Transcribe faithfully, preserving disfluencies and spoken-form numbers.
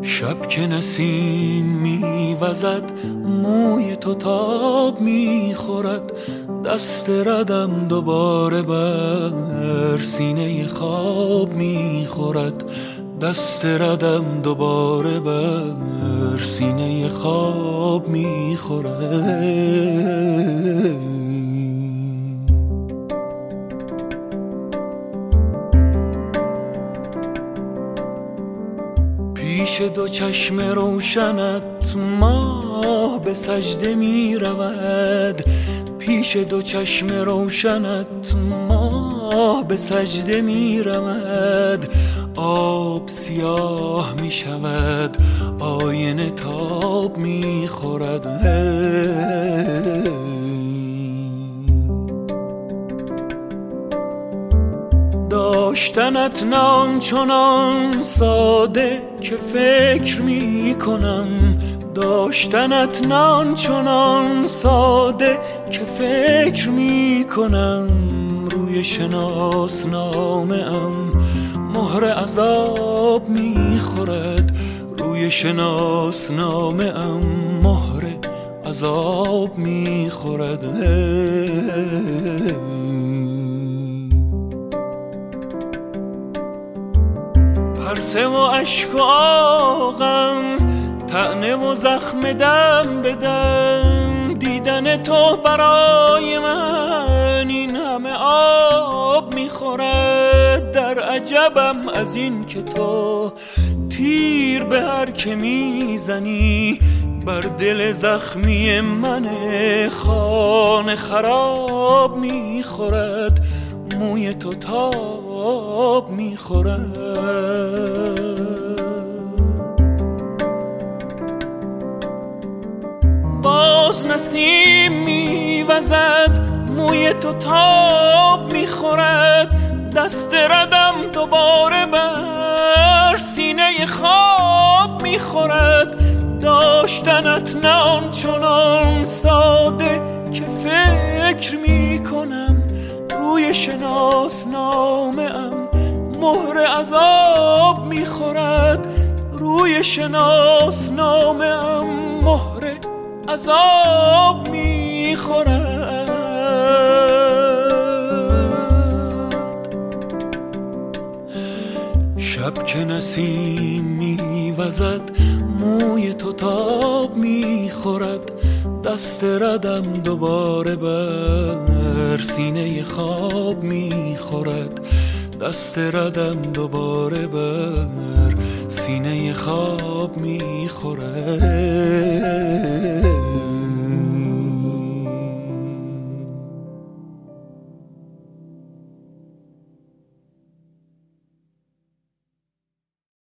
شب که نسیم میوزد موی تو تاب میخورد، دست ردم دوباره بر سینه خواب میخورد، دست ردم دوباره بر سینه خواب میخورد. پیش دو چشم روشنت ماه به سجده می رود، پیش دو چشم روشنت ماه به سجده می رود، آب سیاه می شود آینه تاب می خورد. داشتنت نان چنان ساده که فکر می کنم، داشتنت نان چنان ساده که فکر می کنم، روی شناسنامه ام مهر عذاب می خورد، روی شناسنامه ام مهر عذاب می خورد. پرسه و عشق و آغم طعنه و زخم دم بدم، دیدن تو برای من این همه آب میخورد. در عجبم از این که تو تیر به هر که میزنی بر دل زخمی من خانه خراب میخورد، موی تو تاب میخورد. باز نسیم میوزد موی تو تاب میخورد، دست ردم دوباره بر سینه خواب میخورد. داشتنت نه آنچنان ساده که فکر میکنم، روی شناسنامه ام مهر عذاب میخورد، روی شناسنامه ام مهر عذاب میخورد. شب که نسیم میوزد موی تو تاب میخورد، دست ردم دوباره بر سینه خواب میخورد، دست ردم دوباره بر سینه خواب میخورد.